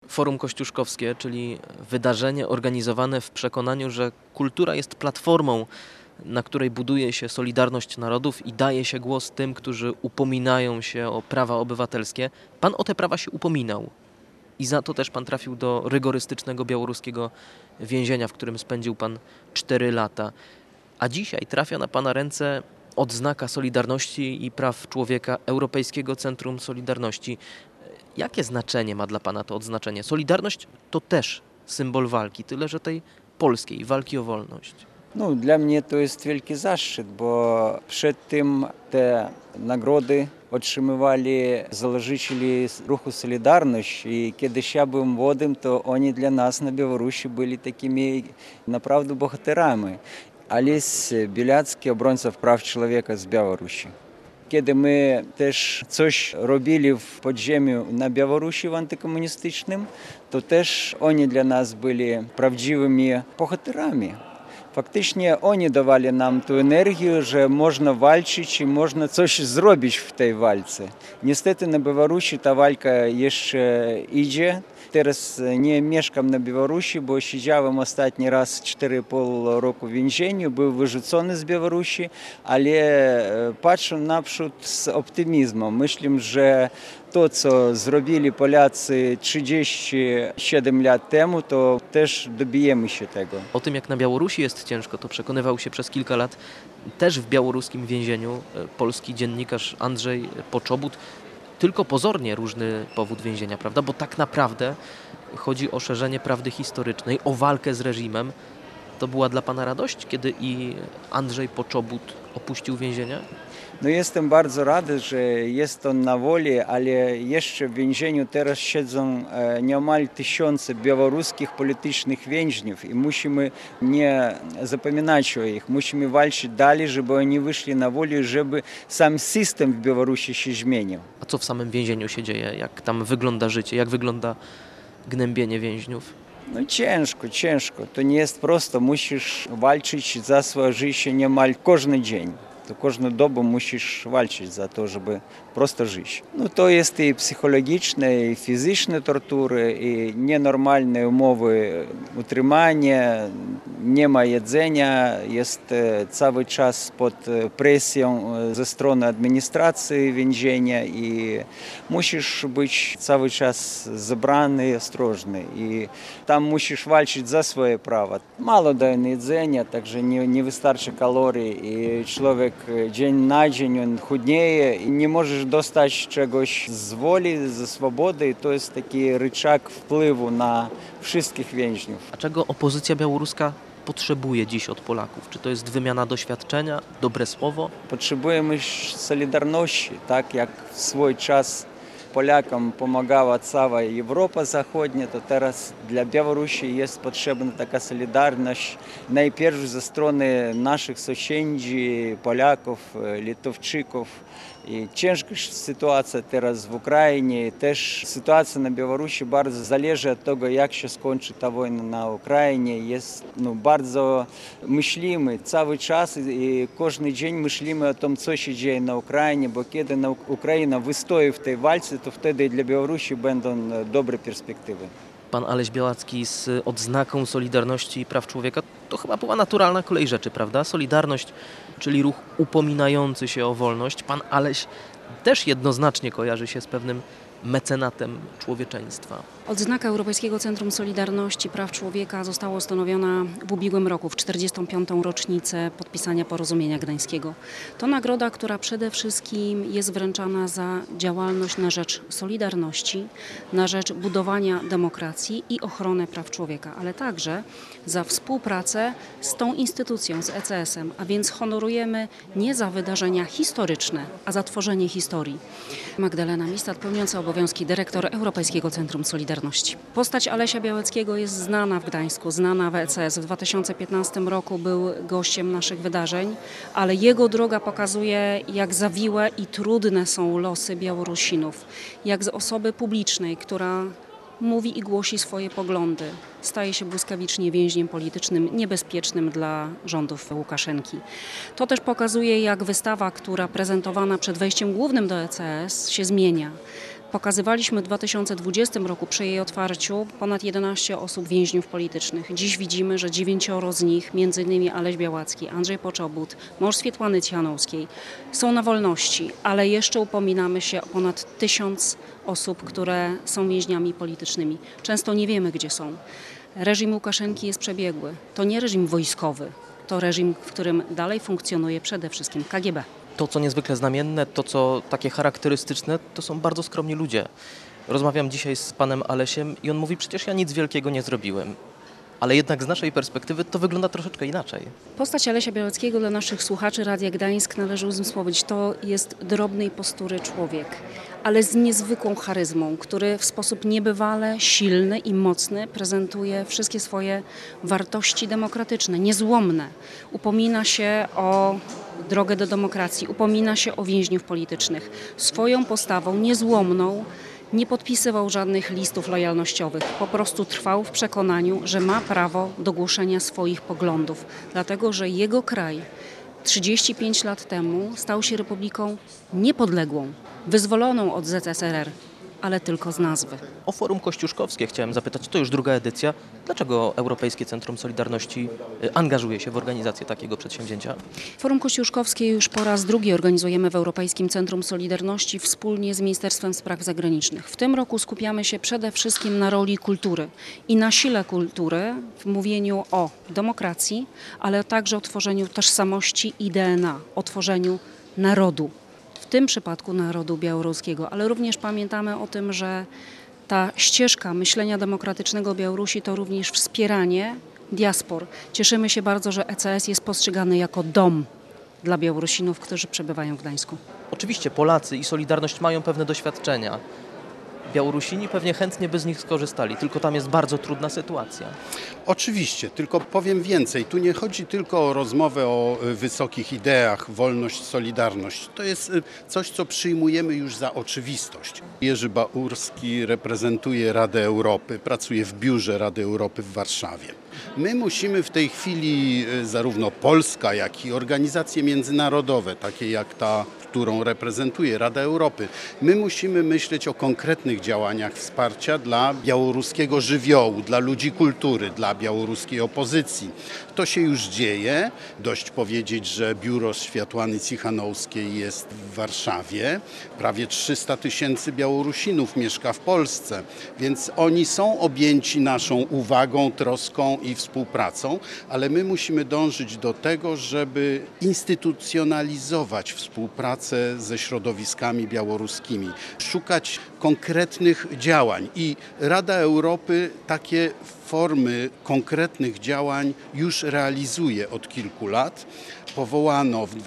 Forum Kościuszkowskie, czyli wydarzenie organizowane w przekonaniu, że kultura jest platformą, na której buduje się solidarność narodów i daje się głos tym, którzy upominają się o prawa obywatelskie. Pan o te prawa się upominał i za to też pan trafił do rygorystycznego białoruskiego więzienia, w którym spędził pan 4 lata. A dzisiaj trafia na pana ręce odznaka Solidarności i Praw Człowieka Europejskiego Centrum Solidarności. Jakie znaczenie ma dla pana to odznaczenie? Solidarność to też symbol walki, tyle że tej polskiej, walki o wolność. No, dla mnie to jest wielki zaszczyt, bo przed tym te nagrody otrzymywali założyciele ruchu Solidarność i kiedyś ja byłem młodym, to oni dla nas na Białorusi byli takimi naprawdę bohaterami. Ales Bieliacki, obrońca praw człowieka z Białorusi. Kiedy my też coś robili w podziemiu na Białorusi w antykomunistycznym, to też oni dla nas byli prawdziwymi bohaterami. Faktycznie oni dawali nam tę energię, że można walczyć i można coś zrobić w tej walce. Niestety na Białorusi ta walka jeszcze idzie. Teraz nie mieszkam na Białorusi, bo siedziałem ostatni raz 4,5 roku w więzieniu, był wyrzucony z Białorusi, ale patrzę naprzód z optymizmem. Myślę, że to, co zrobili Polacy 37 lat temu, to też dobijemy się tego. O tym, jak na Białorusi jest ciężko, to przekonywał się przez kilka lat też w białoruskim więzieniu polski dziennikarz Andrzej Poczobut. Tylko pozornie różny powód więzienia, prawda? Bo tak naprawdę chodzi o szerzenie prawdy historycznej, o walkę z reżimem. To była dla pana radość, kiedy i Andrzej Poczobut opuścił więzienie? No jestem bardzo rady, że jest on na woli, ale jeszcze w więzieniu teraz siedzą nieomal 1000 białoruskich politycznych więźniów i musimy nie zapominać o nich. Musimy walczyć dalej, żeby oni wyszli na wolę, żeby sam system w Białorusi się zmienił. A co w samym więzieniu się dzieje? Jak tam wygląda życie? Jak wygląda gnębienie więźniów? No ciężko. To nie jest prosto. Musisz walczyć za swoje życie niemal każdy dzień. To każdą dobę musisz walczyć za to, żeby prosto żyć. No to jest i psychologiczne, i fizyczne tortury, i nienormalne umowy utrzymania, nie ma jedzenia, jest cały czas pod presją ze strony administracji więzienia i musisz być cały czas zebrany, ostrożny i tam musisz walczyć za swoje prawa. Mało dają jedzenia, także nie wystarczy kalorii i człowiek dzień na dzień on chudnieje i nie możesz dostać czegoś z woli, ze swobody i to jest taki ryczag wpływu na wszystkich więźniów. A czego opozycja białoruska potrzebuje dziś od Polaków? Czy to jest wymiana doświadczenia, dobre słowo? Potrzebujemy solidarności, tak jak w swój czas Polakom pomagała cała Europa Zachodnia, to teraz dla Białorusi jest potrzebna taka solidarność najpierw ze strony naszych sąsiadów, Polaków, Litewczyków. I ciężka sytuacja teraz w Ukrainie, też sytuacja na Białorusi bardzo zależy od tego, jak się skończy ta wojna na Ukrainie. Jest, bardzo myślimy cały czas i każdy dzień myślimy o tym, co się dzieje na Ukrainie, bo kiedy Ukraina wystoi w tej walce, to wtedy dla Białorusi będą dobre perspektywy. Pan Aleś Białacki z odznaką Solidarności i Praw Człowieka, to chyba była naturalna kolej rzeczy, prawda? Solidarność, czyli ruch upominający się o wolność. Pan Aleś też jednoznacznie kojarzy się z pewnym mecenatem człowieczeństwa. Odznaka Europejskiego Centrum Solidarności i Praw Człowieka została ustanowiona w ubiegłym roku, w 45. rocznicę podpisania porozumienia gdańskiego. To nagroda, która przede wszystkim jest wręczana za działalność na rzecz solidarności, na rzecz budowania demokracji i ochronę praw człowieka, ale także za współpracę z tą instytucją, z ECS-em, a więc honorujemy nie za wydarzenia historyczne, a za tworzenie historii. Magdalena Mistat, pełniąca obowiązki dyrektor Europejskiego Centrum Solidarności. Postać Alesia Białackiego jest znana w Gdańsku, znana w ECS. W 2015 roku był gościem naszych wydarzeń, ale jego droga pokazuje, jak zawiłe i trudne są losy Białorusinów. Jak z osoby publicznej, która mówi i głosi swoje poglądy, staje się błyskawicznie więźniem politycznym niebezpiecznym dla rządów Łukaszenki. To też pokazuje, jak wystawa, która prezentowana przed wejściem głównym do ECS się zmienia. Pokazywaliśmy w 2020 roku przy jej otwarciu ponad 11 osób więźniów politycznych. Dziś widzimy, że 9 z nich, m.in. Aleś Białacki, Andrzej Poczobut, mąż Swietłany Cichanouskiej, są na wolności, ale jeszcze upominamy się o ponad 1000 osób, które są więźniami politycznymi. Często nie wiemy, gdzie są. Reżim Łukaszenki jest przebiegły. To nie reżim wojskowy, to reżim, w którym dalej funkcjonuje przede wszystkim KGB. To, co niezwykle znamienne, to, co takie charakterystyczne, to są bardzo skromni ludzie. Rozmawiam dzisiaj z panem Alesiem i on mówi, przecież ja nic wielkiego nie zrobiłem. Ale jednak z naszej perspektywy to wygląda troszeczkę inaczej. Postać Alesia Białackiego dla naszych słuchaczy Radia Gdańsk należy uzmysłowić. To jest drobnej postury człowiek, ale z niezwykłą charyzmą, który w sposób niebywale silny i mocny prezentuje wszystkie swoje wartości demokratyczne, niezłomne. Upomina się o drogę do demokracji, upomina się o więźniów politycznych. Swoją postawą niezłomną nie podpisywał żadnych listów lojalnościowych. Po prostu trwał w przekonaniu, że ma prawo do głoszenia swoich poglądów. Dlatego, że jego kraj 35 lat temu stał się republiką niepodległą, wyzwoloną od ZSRR, ale tylko z nazwy. O Forum Kościuszkowskie chciałem zapytać, to już druga edycja. Dlaczego Europejskie Centrum Solidarności angażuje się w organizację takiego przedsięwzięcia? Forum Kościuszkowskie już po raz drugi organizujemy w Europejskim Centrum Solidarności wspólnie z Ministerstwem Spraw Zagranicznych. W tym roku skupiamy się przede wszystkim na roli kultury i na sile kultury w mówieniu o demokracji, ale także o tworzeniu tożsamości i DNA, o tworzeniu narodu. W tym przypadku narodu białoruskiego, ale również pamiętamy o tym, że ta ścieżka myślenia demokratycznego Białorusi to również wspieranie diaspor. Cieszymy się bardzo, że ECS jest postrzegany jako dom dla Białorusinów, którzy przebywają w Gdańsku. Oczywiście Polacy i Solidarność mają pewne doświadczenia. Białorusini pewnie chętnie by z nich skorzystali, tylko tam jest bardzo trudna sytuacja. Oczywiście, tylko powiem więcej. Tu nie chodzi tylko o rozmowę o wysokich ideach, wolność, solidarność. To jest coś, co przyjmujemy już za oczywistość. Jerzy Baurski reprezentuje Radę Europy, pracuje w biurze Rady Europy w Warszawie. My musimy w tej chwili, zarówno Polska, jak i organizacje międzynarodowe, takie jak ta, którą reprezentuje Rada Europy, my musimy myśleć o konkretnych działaniach wsparcia dla białoruskiego żywiołu, dla ludzi kultury, dla białoruskiej opozycji. To się już dzieje. Dość powiedzieć, że biuro Swiatłany Cichanouskiej jest w Warszawie. Prawie 300 000 Białorusinów mieszka w Polsce, więc oni są objęci naszą uwagą, troską i współpracą, ale my musimy dążyć do tego, żeby instytucjonalizować współpracę ze środowiskami białoruskimi, szukać konkretnych działań i Rada Europy takie formy konkretnych działań już realizuje od kilku lat. Powołano w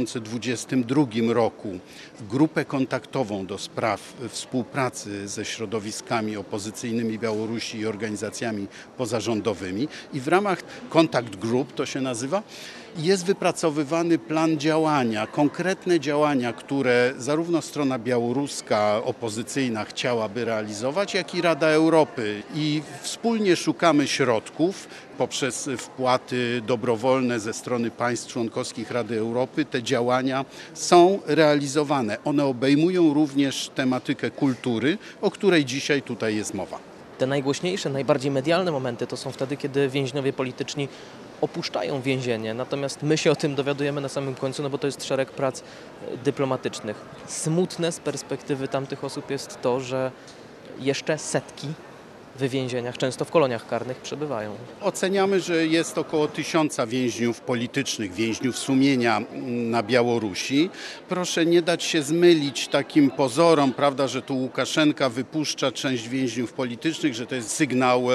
2022 roku grupę kontaktową do spraw współpracy ze środowiskami opozycyjnymi Białorusi i organizacjami pozarządowymi i w ramach Contact Group, to się nazywa, jest wypracowywany plan działania, konkretne działania, które zarówno strona białoruska opozycyjna chciałaby realizować, jak i Rada Europy. I wspólnie szukamy środków poprzez wpłaty dobrowolne ze strony państw członkowskich Rady Europy. Te działania są realizowane. One obejmują również tematykę kultury, o której dzisiaj tutaj jest mowa. Te najgłośniejsze, najbardziej medialne momenty to są wtedy, kiedy więźniowie polityczni opuszczają więzienie, natomiast my się o tym dowiadujemy na samym końcu, no bo to jest szereg prac dyplomatycznych. Smutne z perspektywy tamtych osób jest to, że jeszcze setki w więzieniach, często w koloniach karnych przebywają. Oceniamy, że jest około 1000 więźniów politycznych, więźniów sumienia na Białorusi. Proszę nie dać się zmylić takim pozorom, prawda, że tu Łukaszenka wypuszcza część więźniów politycznych, że to jest sygnał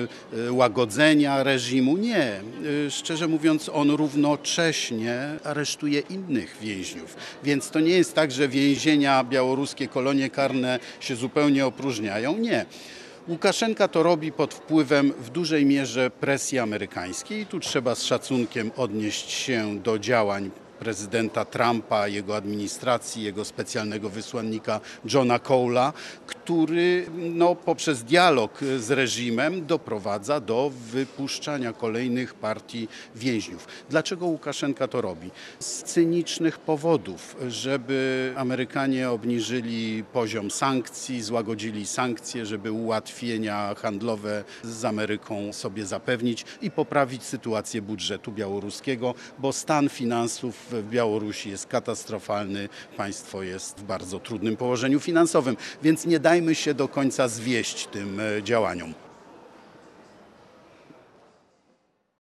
łagodzenia reżimu. Nie. Szczerze mówiąc, on równocześnie aresztuje innych więźniów. Więc to nie jest tak, że więzienia białoruskie, kolonie karne się zupełnie opróżniają. Nie. Łukaszenka to robi pod wpływem w dużej mierze presji amerykańskiej. Tu trzeba z szacunkiem odnieść się do działań prezydenta Trumpa, jego administracji, jego specjalnego wysłannika Johna Cole'a, który poprzez dialog z reżimem doprowadza do wypuszczania kolejnych partii więźniów. Dlaczego Łukaszenka to robi? Z cynicznych powodów, żeby Amerykanie obniżyli poziom sankcji, złagodzili sankcje, żeby ułatwienia handlowe z Ameryką sobie zapewnić i poprawić sytuację budżetu białoruskiego, bo stan finansów w Białorusi jest katastrofalny, państwo jest w bardzo trudnym położeniu finansowym, więc nie dajmy się do końca zwieść tym działaniom.